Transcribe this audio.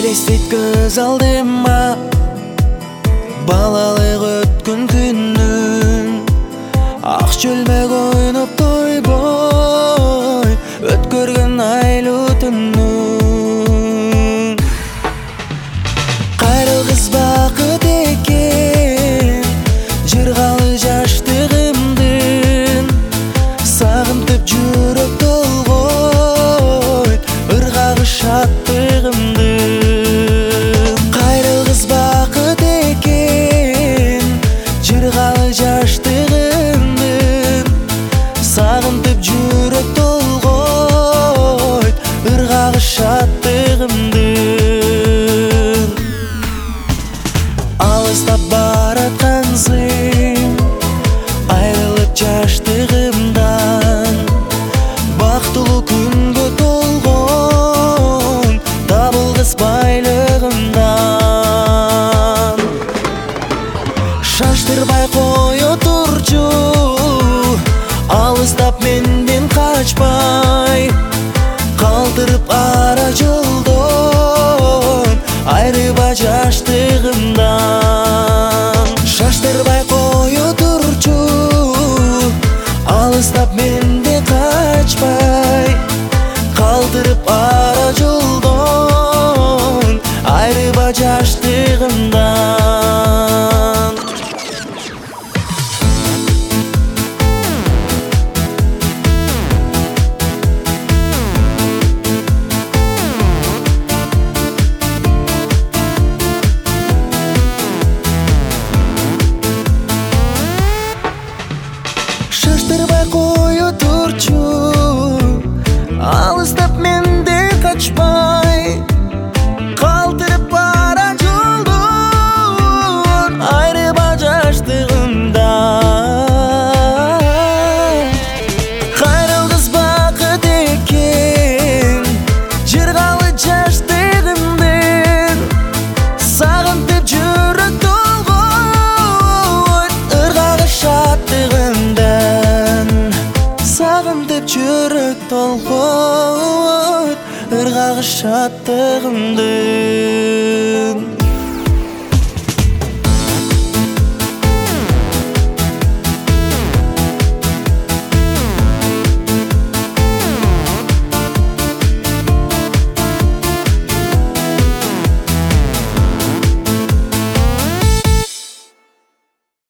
Елестейт көз алдыма балалык өткөн күнүм, ак чөлмөк ойноп тойбой өткөргөн айлуу түнүм. Кайрыл кыз бакыт экен, жыргалы жаштыгымдын, сагынтып жүрөк толгойт ыргагы шаттыгымдын. Кайрыл кыз бакыт экен, жыргалы жаштыгымдын, сагынтып жүрөк толгойт ыргагы шаттыгымдын. Алыстап бараткансың, айрылып жаштыгымдан, бактылуу күнгө толгон табылгыс байлыгымдан. Шаштырбай кое турчу, алыстап менден качпай, калтырып ара жолдон айрыба жаштыгымдан. Шаштырбай кое турчу, алыстап менден качпай, калтырып ара жолдон айрыба жаштыгымдан. Шаштырбай кое турчу, алыстап менден качпай, калтырып бара жолдон айрыба жаштыгымдан. Кайрыл кыз бакыт экен, жыргалы жаштыгымдын, сагынтып жүрөк толгойт ыргагы шаттыгымдан. Сагынтып жүрөк толгойт ыргагы шаттыгымдын.